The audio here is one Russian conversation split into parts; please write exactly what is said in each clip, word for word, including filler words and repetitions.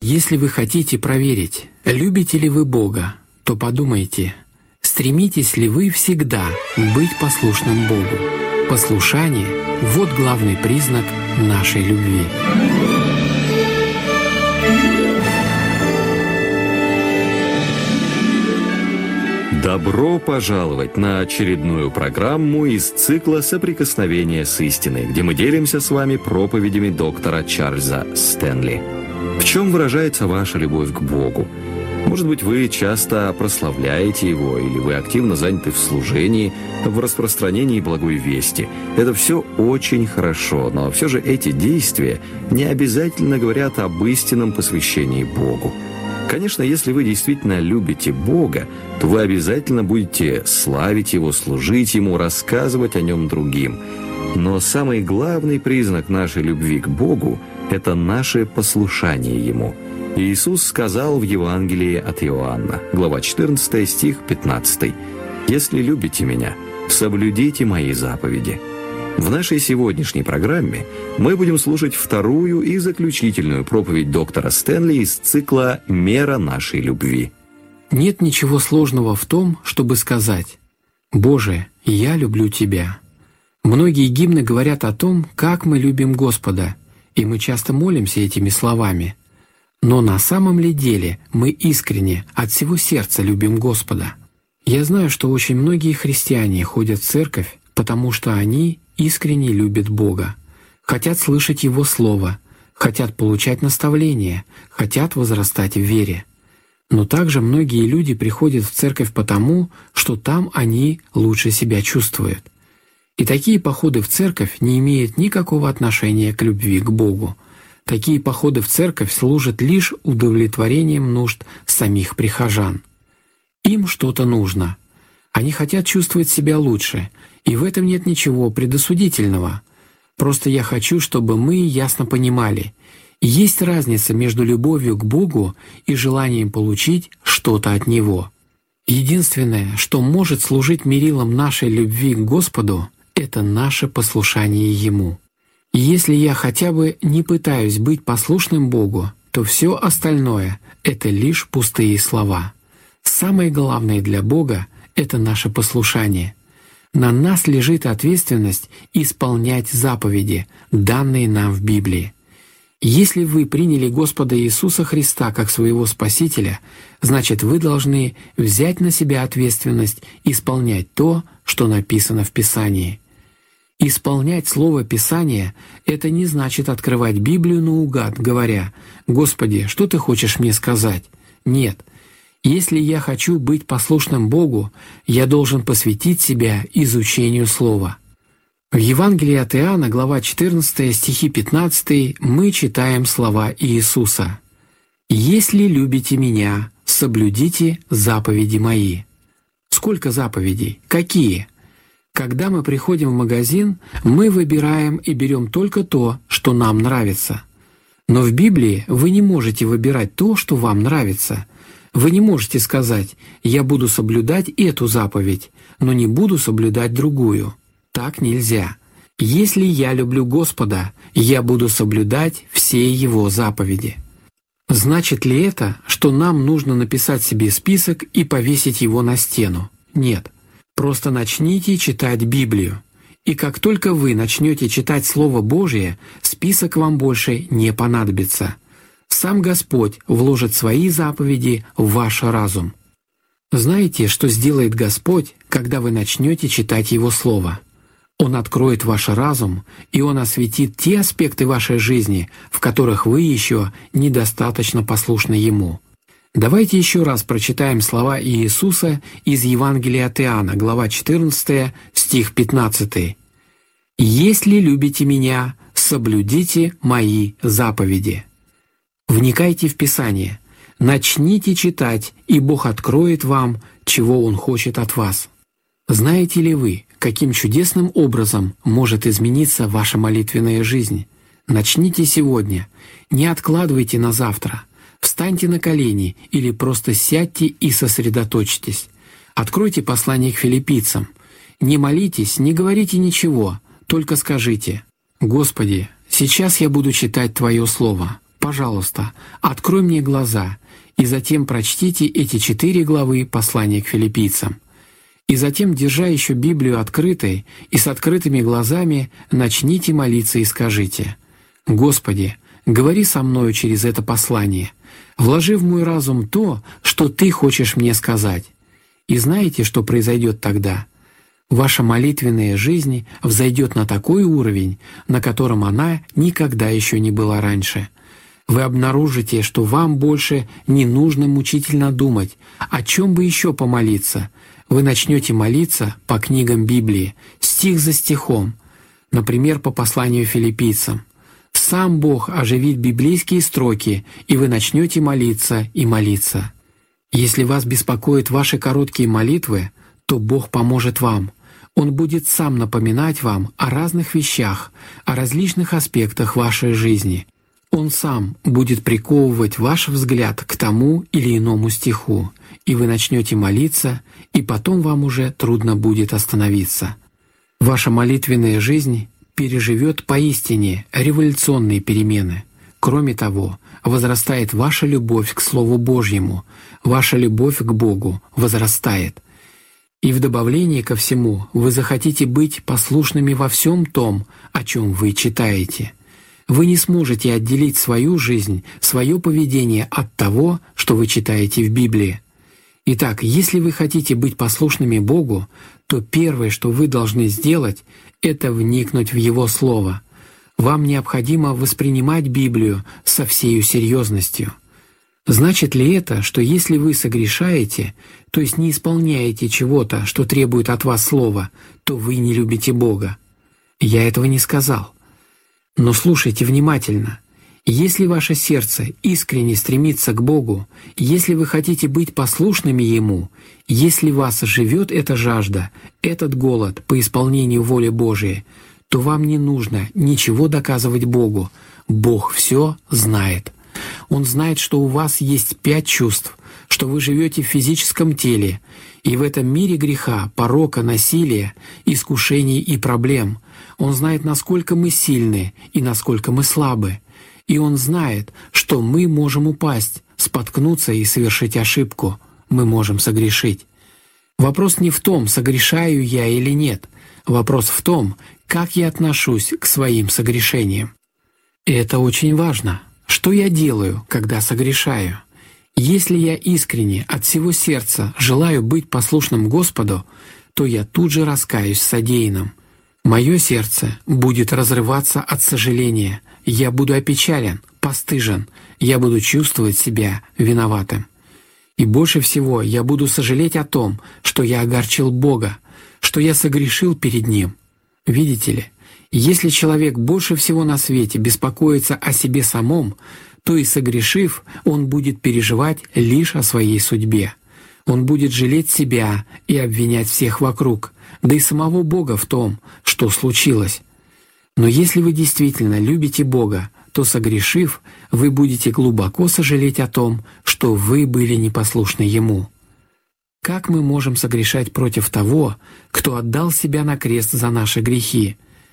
Если вы хотите проверить, любите ли вы Бога, то подумайте, стремитесь ли вы всегда быть послушным Богу. Послушание — вот главный признак нашей любви. Добро пожаловать на очередную программу из цикла «Соприкосновение с истиной», где мы делимся с вами проповедями доктора Чарльза Стэнли. В чем выражается ваша любовь к Богу? Может быть, вы часто прославляете Его, или вы активно заняты в служении, в распространении благой вести. Это все очень хорошо, но все же эти действия не обязательно говорят об истинном посвящении Богу. Конечно, если вы действительно любите Бога, то вы обязательно будете славить Его, служить Ему, рассказывать о Нем другим. Но самый главный признак нашей любви к Богу – это наше послушание Ему. Иисус сказал в Евангелии от Иоанна, глава четырнадцатая, стих пятнадцатый: «Если любите Меня, соблюдите Мои заповеди». В нашей сегодняшней программе мы будем слушать вторую и заключительную проповедь доктора Стэнли из цикла «Мера нашей любви». Нет ничего сложного в том, чтобы сказать: «Боже, я люблю Тебя». Многие гимны говорят о том, как мы любим Господа, и мы часто молимся этими словами. Но на самом ли деле мы искренне, от всего сердца любим Господа? Я знаю, что очень многие христиане ходят в церковь, потому что они искренне любят Бога, хотят слышать Его Слово, хотят получать наставления, хотят возрастать в вере. Но также многие люди приходят в церковь потому, что там они лучше себя чувствуют. И такие походы в церковь не имеют никакого отношения к любви к Богу. Такие походы в церковь служат лишь удовлетворением нужд самих прихожан. Им что-то нужно. Они хотят чувствовать себя лучше, и в этом нет ничего предосудительного. Просто я хочу, чтобы мы ясно понимали, есть разница между любовью к Богу и желанием получить что-то от Него. Единственное, что может служить мерилом нашей любви к Господу, это наше послушание Ему. И если я хотя бы не пытаюсь быть послушным Богу, то все остальное — это лишь пустые слова. Самое главное для Бога — это наше послушание. На нас лежит ответственность исполнять заповеди, данные нам в Библии. Если вы приняли Господа Иисуса Христа как своего Спасителя, значит, вы должны взять на себя ответственность исполнять то, что написано в Писании. Исполнять Слово Писания — это не значит открывать Библию наугад, говоря: «Господи, что Ты хочешь мне сказать?» Нет. Если я хочу быть послушным Богу, я должен посвятить себя изучению Слова. В Евангелии от Иоанна, глава четырнадцатая, стихи пятнадцатый, мы читаем слова Иисуса: «Если любите Меня, соблюдите заповеди Мои». Сколько заповедей? Какие? Когда мы приходим в магазин, мы выбираем и берем только то, что нам нравится. Но в Библии вы не можете выбирать то, что вам нравится. Вы не можете сказать: «Я буду соблюдать эту заповедь, но не буду соблюдать другую». Так нельзя. Если я люблю Господа, я буду соблюдать все Его заповеди. Значит ли это, что нам нужно написать себе список и повесить его на стену? Нет. Просто начните читать Библию. И как только вы начнете читать Слово Божие, список вам больше не понадобится. Сам Господь вложит свои заповеди в ваш разум. Знаете, что сделает Господь, когда вы начнете читать Его Слово? Он откроет ваш разум, и Он осветит те аспекты вашей жизни, в которых вы еще недостаточно послушны Ему. Давайте еще раз прочитаем слова Иисуса из Евангелия от Иоанна, глава четырнадцатая, стих пятнадцатый. «Если любите Меня, соблюдите Мои заповеди». Вникайте в Писание, начните читать, и Бог откроет вам, чего Он хочет от вас. Знаете ли вы, каким чудесным образом может измениться ваша молитвенная жизнь? Начните сегодня, не откладывайте на завтра. Встаньте на колени или просто сядьте и сосредоточьтесь. Откройте послание к филиппийцам. Не молитесь, не говорите ничего, только скажите: «Господи, сейчас я буду читать Твое Слово. пожалуйста, открой мне глаза, и затем прочтите эти четыре главы послания к филиппийцам. И затем, держа еще Библию открытой и с открытыми глазами, начните молиться и скажите: «Господи, говори со мною через это послание, вложи в мой разум то, что Ты хочешь мне сказать». И знаете, что произойдет тогда? Ваша молитвенная жизнь взойдет на такой уровень, на котором она никогда еще не была раньше. Вы обнаружите, что вам больше не нужно мучительно думать, о чем бы еще помолиться. Вы начнете молиться по книгам Библии, стих за стихом, например, по посланию филиппийцам. Сам Бог оживит библейские строки, и вы начнете молиться и молиться. Если вас беспокоят ваши короткие молитвы, то Бог поможет вам. Он будет сам напоминать вам о разных вещах, о различных аспектах вашей жизни. Он сам будет приковывать ваш взгляд к тому или иному стиху, и вы начнете молиться, и потом вам уже трудно будет остановиться. Ваша молитвенная жизнь переживет поистине революционные перемены. Кроме того, возрастает ваша любовь к Слову Божьему, ваша любовь к Богу возрастает. И в добавлении ко всему вы захотите быть послушными во всем том, о чем вы читаете. Вы не сможете отделить свою жизнь, свое поведение от того, что вы читаете в Библии. Итак, если вы хотите быть послушными Богу, то первое, что вы должны сделать, это вникнуть в Его Слово. Вам необходимо воспринимать Библию со всею серьезностью. Значит ли это, что если вы согрешаете, то есть не исполняете чего-то, что требует от вас Слова, то вы не любите Бога? Я этого не сказал. Но слушайте внимательно. Если ваше сердце искренне стремится к Богу, если вы хотите быть послушными Ему, если вас живет эта жажда, этот голод по исполнению воли Божией, то вам не нужно ничего доказывать Богу. Бог все знает. Он знает, что у вас есть пять чувств, что вы живете в физическом теле, и в этом мире греха, порока, насилия, искушений и проблем. Он знает, насколько мы сильны и насколько мы слабы. И Он знает, что мы можем упасть, споткнуться и совершить ошибку. Мы можем согрешить. Вопрос не в том, согрешаю я или нет. Вопрос в том, как я отношусь к своим согрешениям. И это очень важно. Что я делаю, когда согрешаю? Если я искренне от всего сердца желаю быть послушным Господу, то я тут же раскаюсь в содеянном. Мое сердце будет разрываться от сожаления. Я буду опечален, постыжен. Я буду чувствовать себя виноватым. И больше всего я буду сожалеть о том, что я огорчил Бога, что я согрешил перед Ним. Видите ли, если человек больше всего на свете беспокоится о себе самом, то и согрешив, он будет переживать лишь о своей судьбе. Он будет жалеть себя и обвинять всех вокруг, да и самого Бога в том, что случилось. Но если вы действительно любите Бога, то, согрешив, вы будете глубоко сожалеть о том, что вы были непослушны Ему. Как мы можем согрешать против того, кто отдал себя на крест за наши грехи?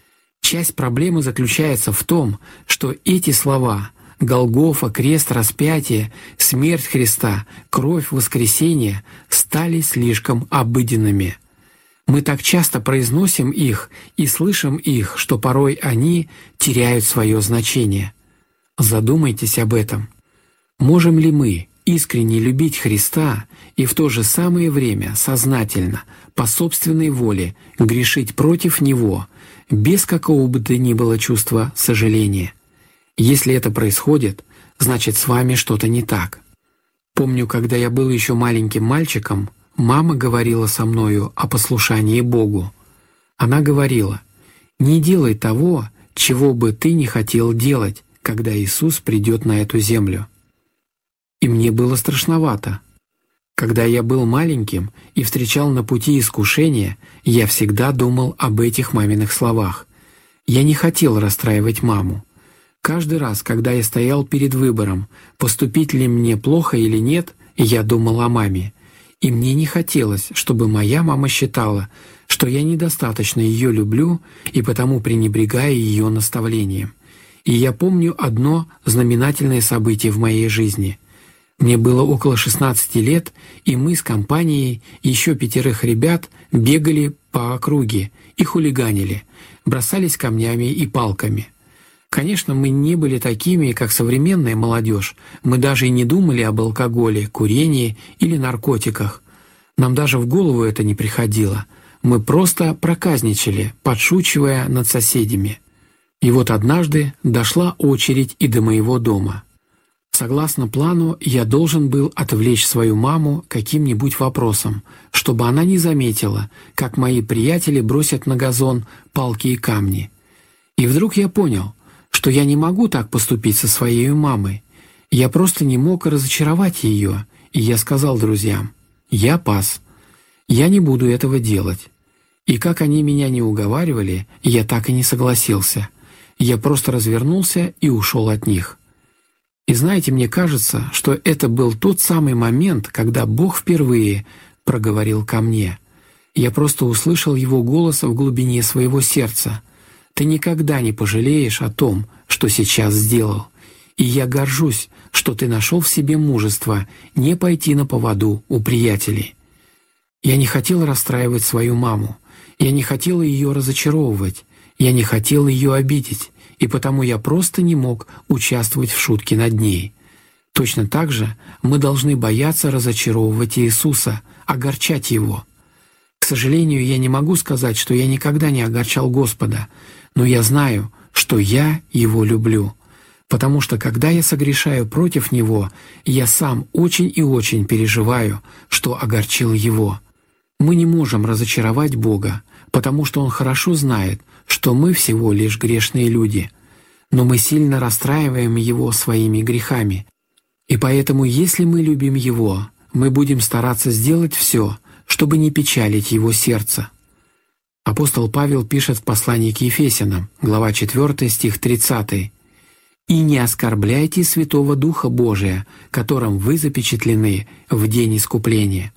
Часть проблемы заключается в том, что эти слова «Голгофа», «Крест», «Распятие», «Смерть Христа», «Кровь», «Воскресение» стали слишком обыденными. Мы так часто произносим их и слышим их, что порой они теряют свое значение. Задумайтесь об этом. Можем ли мы искренне любить Христа и в то же самое время сознательно, по собственной воле, грешить против Него, без какого бы то ни было чувства сожаления? Если это происходит, значит, с вами что-то не так. Помню, когда я был еще маленьким мальчиком, мама говорила со мною о послушании Богу. Она говорила: «Не делай того, чего бы ты не хотел делать, когда Иисус придет на эту землю». И мне было страшновато. Когда я был маленьким и встречал на пути искушения, я всегда думал об этих маминых словах. Я не хотел расстраивать маму. Каждый раз, когда я стоял перед выбором, поступить ли мне плохо или нет, я думал о маме. И мне не хотелось, чтобы моя мама считала, что я недостаточно ее люблю и потому пренебрегаю ее наставлением. И я помню одно знаменательное событие в моей жизни. Мне было около шестнадцати лет, и мы с компанией еще пятерых ребят бегали по округе и хулиганили, бросались камнями и палками. Конечно, мы не были такими, как современная молодежь. Мы даже и не думали об алкоголе, курении или наркотиках. Нам даже в голову это не приходило. Мы просто проказничали, подшучивая над соседями. И вот однажды дошла очередь и до моего дома. Согласно плану, я должен был отвлечь свою маму каким-нибудь вопросом, чтобы она не заметила, как мои приятели бросят на газон палки и камни. И вдруг я понял, что я не могу так поступить со своей мамой. Я просто не мог разочаровать ее, и я сказал друзьям: «Я пас. Я не буду этого делать». И как они меня не уговаривали, я так и не согласился. Я просто развернулся и ушел от них. И знаете, мне кажется, что это был тот самый момент, когда Бог впервые проговорил ко мне. Я просто услышал Его голос в глубине своего сердца. «Ты никогда не пожалеешь о том, что сейчас сделал. И я горжусь, что ты нашел в себе мужество не пойти на поводу у приятелей». Я не хотел расстраивать свою маму. Я не хотел ее разочаровывать. Я не хотел ее обидеть. И потому я просто не мог участвовать в шутке над ней. Точно так же мы должны бояться разочаровывать Иисуса, огорчать Его. К сожалению, я не могу сказать, что я никогда не огорчал Господа, но я знаю, что я Его люблю. Потому что, когда я согрешаю против Него, я сам очень и очень переживаю, что огорчил Его. Мы не можем разочаровать Бога, потому что Он хорошо знает, что мы всего лишь грешные люди. Но мы сильно расстраиваем Его своими грехами. И поэтому, если мы любим Его, мы будем стараться сделать все, чтобы не печалить Его сердце. Апостол Павел пишет в послании к Ефесянам, глава четвёртая, стих тридцатый: «И не оскорбляйте Святого Духа Божия, которым вы запечатлены в день искупления».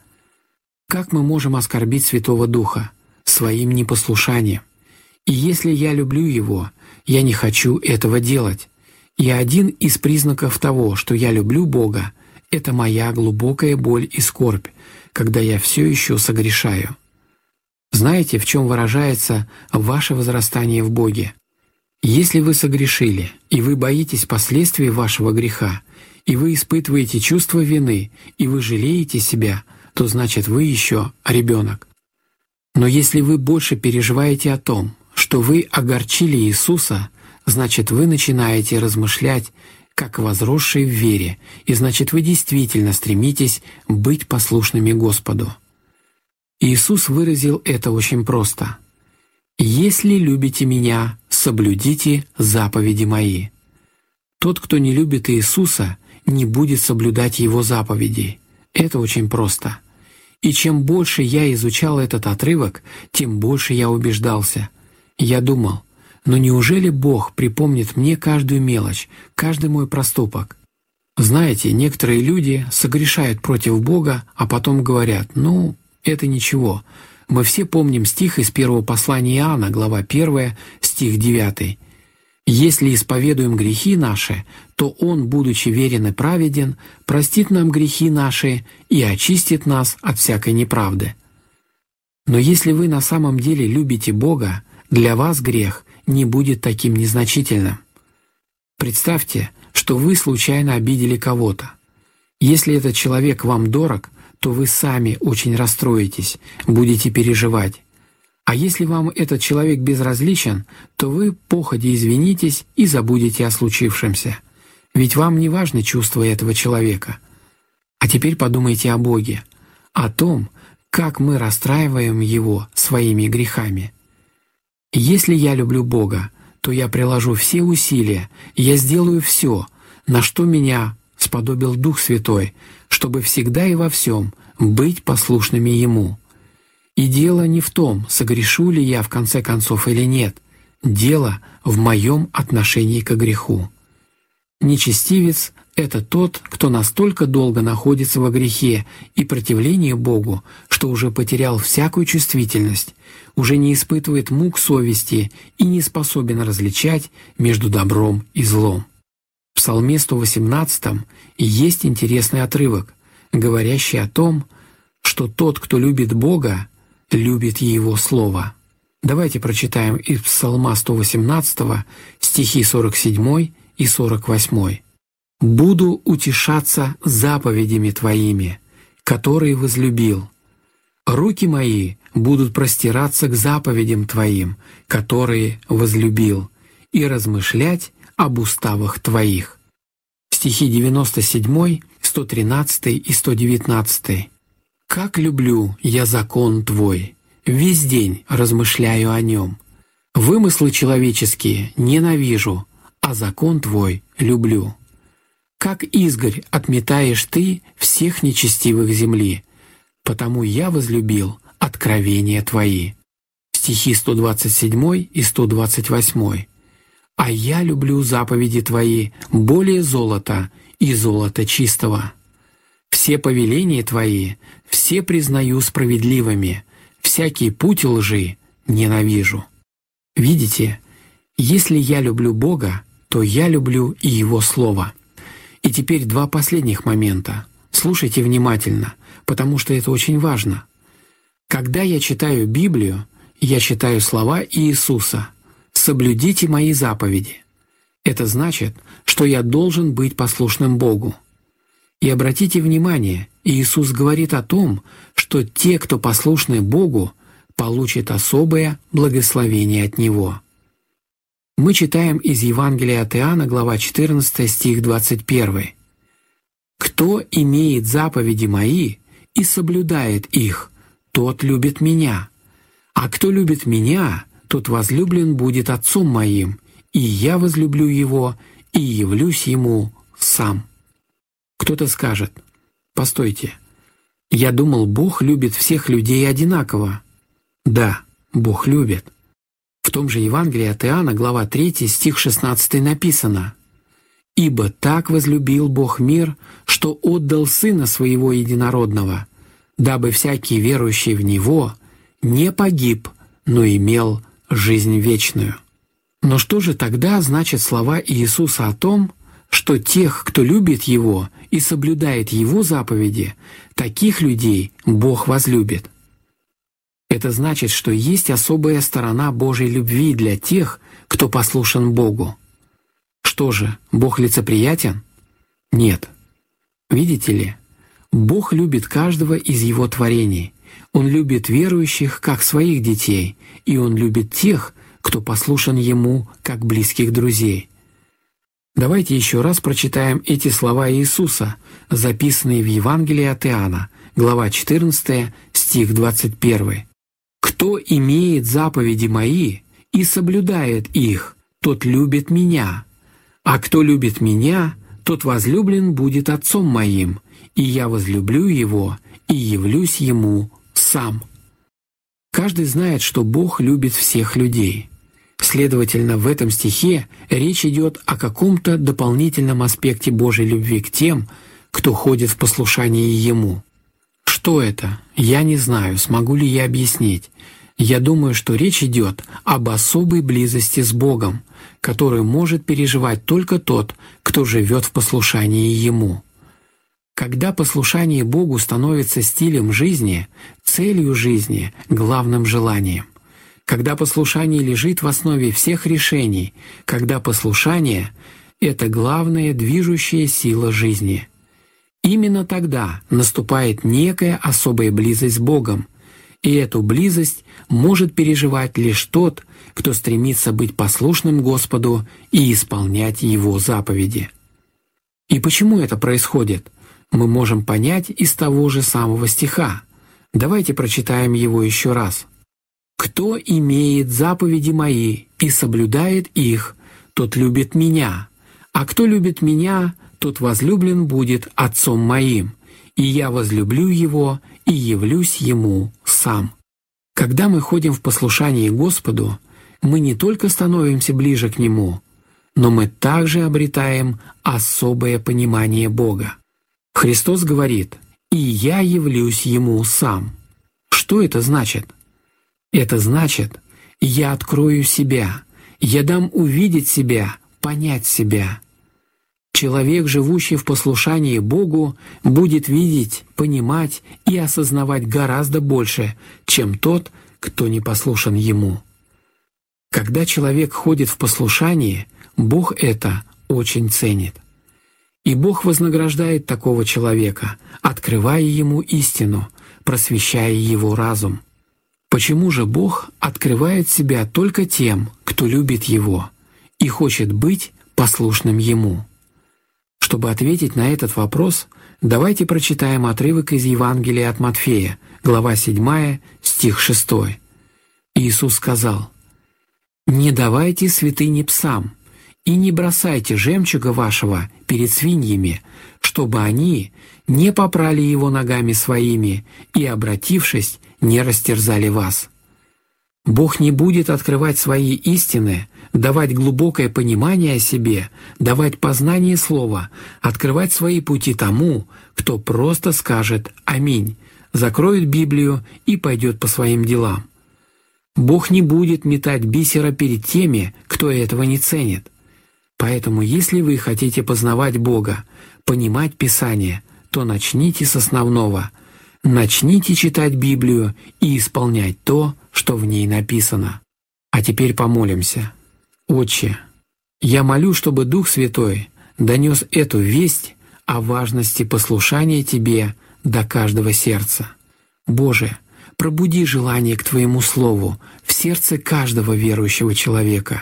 Как мы можем оскорбить Святого Духа? Своим непослушанием. И если я люблю Его, я не хочу этого делать. И один из признаков того, что я люблю Бога, это моя глубокая боль и скорбь, когда я все еще согрешаю. Знаете, в чем выражается ваше возрастание в Боге? Если вы согрешили, и вы боитесь последствий вашего греха, и вы испытываете чувство вины, и вы жалеете себя, то значит вы еще ребенок. Но если вы больше переживаете о том, что вы огорчили Иисуса, значит вы начинаете размышлять, как возросшие в вере, и значит вы действительно стремитесь быть послушными Господу. Иисус выразил это очень просто. «Если любите Меня, соблюдите заповеди Мои». Тот, кто не любит Иисуса, не будет соблюдать Его заповедей. Это очень просто. И чем больше я изучал этот отрывок, тем больше я убеждался. Я думал, но неужели Бог припомнит мне каждую мелочь, каждый мой проступок? Знаете, некоторые люди согрешают против Бога, а потом говорят: «Ну, это ничего». Мы все помним стих из первого послания Иоанна, глава первая, стих девятый. «Если исповедуем грехи наши, то Он, будучи верен и праведен, простит нам грехи наши и очистит нас от всякой неправды». Но если вы на самом деле любите Бога, для вас грех не будет таким незначительным. Представьте, что вы случайно обидели кого-то. Если этот человек вам дорог, то вы сами очень расстроитесь, будете переживать. А если вам этот человек безразличен, то вы походя извинитесь и забудете о случившемся. Ведь вам не важны чувства этого человека. А теперь подумайте о Боге, о том, как мы расстраиваем Его своими грехами. Если я люблю Бога, то я приложу все усилия, я сделаю все, на что меня сподобил Дух Святой, чтобы всегда и во всем быть послушными Ему. И дело не в том, согрешу ли я в конце концов или нет. Дело в моем отношении к греху. Нечестивец — Это тот, кто настолько долго находится во грехе и противлении Богу, что уже потерял всякую чувствительность, уже не испытывает мук совести и не способен различать между добром и злом. В Псалме сто восемнадцатом есть интересный отрывок, говорящий о том, что тот, кто любит Бога, любит Его Слово. Давайте прочитаем из Псалма сто восемнадцатого стихи сорок седьмой и сорок восьмой. «Буду утешаться заповедями Твоими, которые возлюбил. Руки мои будут простираться к заповедям Твоим, которые возлюбил, и размышлять об уставах Твоих». Стихи девяносто седьмой, сто тринадцатый и сто девятнадцатый. «Как люблю я закон Твой, весь день размышляю о нем. Вымыслы человеческие ненавижу, а закон Твой люблю. Как изгорь отметаешь Ты всех нечестивых земли, потому я возлюбил откровения Твои». Стихи сто двадцать седьмой и сто двадцать восьмой. «А я люблю заповеди Твои более золота и золота чистого. Все повеления Твои, все признаю справедливыми, всякий путь лжи ненавижу». Видите, если я люблю Бога, то я люблю и Его Слово. И теперь два последних момента. Слушайте внимательно, потому что это очень важно. Когда я читаю Библию, я читаю слова Иисуса: «Соблюдите мои заповеди». Это значит, что я должен быть послушным Богу. И обратите внимание, Иисус говорит о том, что те, кто послушны Богу, получат особое благословение от Него. Мы читаем из Евангелия от Иоанна, глава четырнадцатая, стих двадцать первый. «Кто имеет заповеди мои и соблюдает их, тот любит меня. А кто любит меня, тот возлюблен будет Отцом моим, и я возлюблю его и явлюсь ему сам». Кто-то скажет: «Постойте, я думал, Бог любит всех людей одинаково». Да, Бог любит. В том же Евангелии от Иоанна, глава третья, стих шестнадцатый написано: «Ибо так возлюбил Бог мир, что отдал Сына Своего Единородного, дабы всякий верующий в Него не погиб, но имел жизнь вечную». Но что же тогда значат слова Иисуса о том, что тех, кто любит Его и соблюдает Его заповеди, таких людей Бог возлюбит? Это значит, что есть особая сторона Божьей любви для тех, кто послушен Богу. Что же, Бог лицеприятен? Нет. Видите ли, Бог любит каждого из Его творений. Он любит верующих, как своих детей, и Он любит тех, кто послушен Ему, как близких друзей. Давайте еще раз прочитаем эти слова Иисуса, записанные в Евангелии от Иоанна, глава четырнадцатая, стих двадцать первый. «Кто имеет заповеди мои и соблюдает их, тот любит меня. А кто любит меня, тот возлюблен будет Отцом моим, и я возлюблю его и явлюсь ему сам». Каждый знает, что Бог любит всех людей. Следовательно, в этом стихе речь идет о каком-то дополнительном аспекте Божьей любви к тем, кто ходит в послушании Ему. Что это? Я не знаю, смогу ли я объяснить. Я думаю, что речь идет об особой близости с Богом, которую может переживать только тот, кто живет в послушании Ему. Когда послушание Богу становится стилем жизни, целью жизни, главным желанием, когда послушание лежит в основе всех решений, когда послушание — это главная движущая сила жизни, именно тогда наступает некая особая близость с Богом, и эту близость может переживать лишь тот, кто стремится быть послушным Господу и исполнять Его заповеди. И почему это происходит, мы можем понять из того же самого стиха. Давайте прочитаем его еще раз. «Кто имеет заповеди мои и соблюдает их, тот любит меня, а кто любит меня, тот возлюблен будет Отцом моим, и я возлюблю его и явлюсь ему сам». Когда мы ходим в послушании Господу, мы не только становимся ближе к Нему, но мы также обретаем особое понимание Бога. Христос говорит: «И я явлюсь Ему сам». Что это значит? Это значит, я открою себя, я дам увидеть себя, понять себя. Человек, живущий в послушании Богу, будет видеть, понимать и осознавать гораздо больше, чем тот, кто не послушан Ему. Когда человек ходит в послушании, Бог это очень ценит. И Бог вознаграждает такого человека, открывая ему истину, просвещая его разум. Почему же Бог открывает себя только тем, кто любит Его и хочет быть послушным Ему? Чтобы ответить на этот вопрос, давайте прочитаем отрывок из Евангелия от Матфея, глава седьмая, стих шестой. Иисус сказал: «Не давайте святыни псам, и не бросайте жемчуга вашего перед свиньями, чтобы они не попрали его ногами своими и, обратившись, не растерзали вас». Бог не будет открывать свои истины, давать глубокое понимание о себе, давать познание слова, открывать свои пути тому, кто просто скажет «Аминь», закроет Библию и пойдет по своим делам. Бог не будет метать бисера перед теми, кто этого не ценит. Поэтому, если вы хотите познавать Бога, понимать Писание, то начните с основного. Начните читать Библию и исполнять то, что в ней написано. А теперь помолимся. Отче, я молю, чтобы Дух Святой донес эту весть о важности послушания Тебе до каждого сердца. Боже, пробуди желание к Твоему Слову в сердце каждого верующего человека.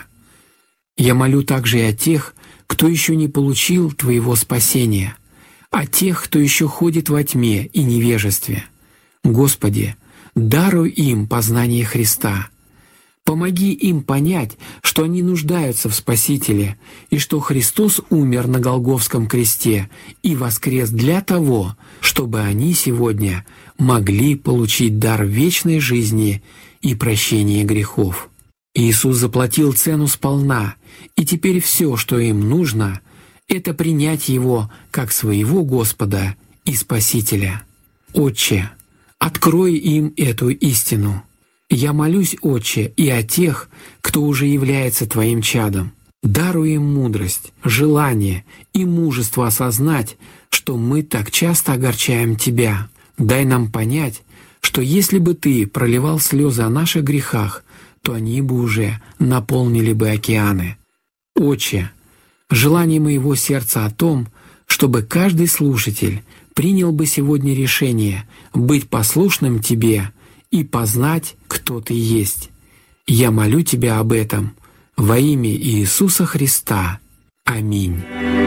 Я молю также и о тех, кто еще не получил Твоего спасения, о тех, кто еще ходит во тьме и невежестве. Господи, даруй им познание Христа. Помоги им понять, что они нуждаются в Спасителе, и что Христос умер на Голгофском кресте и воскрес для того, чтобы они сегодня могли получить дар вечной жизни и прощения грехов. Иисус заплатил цену сполна, и теперь все, что им нужно, это принять Его как своего Господа и Спасителя. Отче, открой им эту истину. Я молюсь, Отче, и о тех, кто уже является Твоим чадом. Даруй им мудрость, желание и мужество осознать, что мы так часто огорчаем Тебя. Дай нам понять, что если бы Ты проливал слезы о наших грехах, то они бы уже наполнили бы океаны. Отче, желание моего сердца о том, чтобы каждый слушатель принял бы сегодня решение быть послушным Тебе и познать, кто Ты есть. Я молю Тебя об этом во имя Иисуса Христа. Аминь.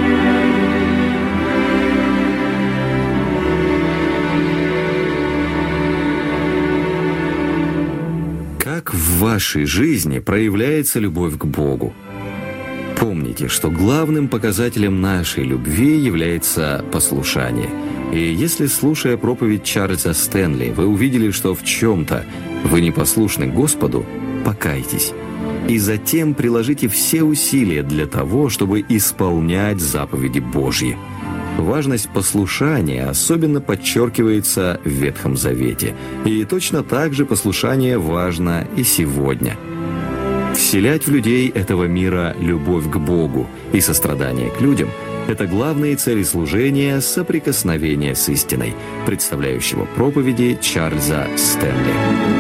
Как в вашей жизни проявляется любовь к Богу? Помните, что главным показателем нашей любви является послушание. И если, слушая проповедь Чарльза Стэнли, вы увидели, что в чем-то вы не послушны Господу, покайтесь. И затем приложите все усилия для того, чтобы исполнять заповеди Божьи. Важность послушания особенно подчеркивается в Ветхом Завете. И точно так же послушание важно и сегодня. Вселять в людей этого мира любовь к Богу и сострадание к людям – это главные цели служения соприкосновения с истиной, представляющего проповеди Чарльза Стэнли.